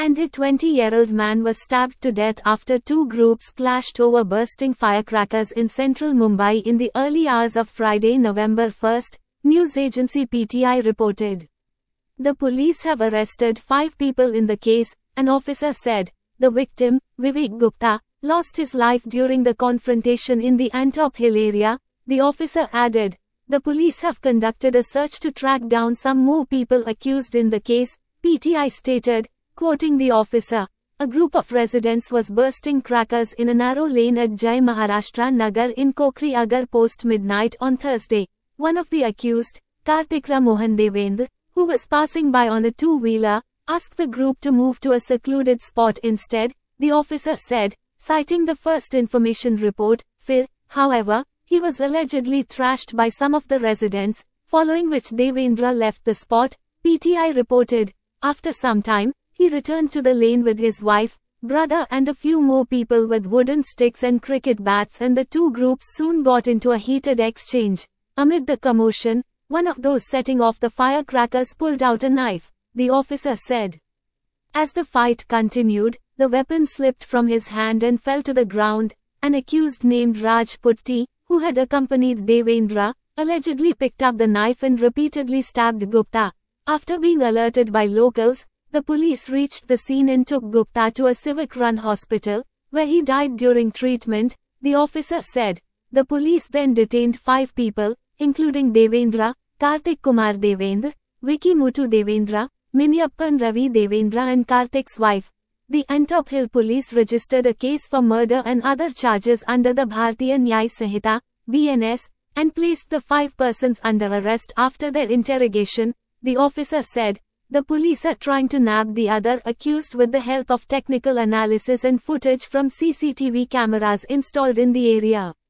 and a 20-year-old man was stabbed to death after two groups clashed over bursting firecrackers in central Mumbai in the early hours of Friday, November 1, news agency PTI reported. The police have arrested 5 people in the case, an officer said. The victim, Vivek Gupta, lost his life during the confrontation in the Antop Hill area, the officer added. The police have conducted a search to track down some more people accused in the case, PTI stated, quoting the officer. A group of residents was bursting crackers in a narrow lane at Jai Maharashtra Nagar in Kokri Agar post midnight on Thursday. One of the accused, Kartikra Mohan Devendra, who was passing by on a two-wheeler, asked the group to move to a secluded spot instead, the officer said, citing the first information report. However, he was allegedly thrashed by some of the residents, following which Devendra left the spot, PTI reported. After some time, he returned to the lane with his wife, brother and a few more people with wooden sticks and cricket bats, and the two groups soon got into a heated exchange. Amid the commotion, one of those setting off the firecrackers pulled out a knife, the officer said. As the fight continued, the weapon slipped from his hand and fell to the ground. An accused named Raj Putti, who had accompanied Devendra, allegedly picked up the knife and repeatedly stabbed Gupta. After being alerted by locals, the police reached the scene and took Gupta to a civic-run hospital, where he died during treatment, the officer said. The police then detained 5 people, including Devendra, Kartik Kumar Devendra, Vicky Muthu Devendra, Miniyappan Ravi Devendra and Kartik's wife. The Antop Hill police registered a case for murder and other charges under the Bharatiya Nyay Sanhita, BNS, and placed the 5 persons under arrest after their interrogation, the officer said. The police are trying to nab the other accused with the help of technical analysis and footage from CCTV cameras installed in the area.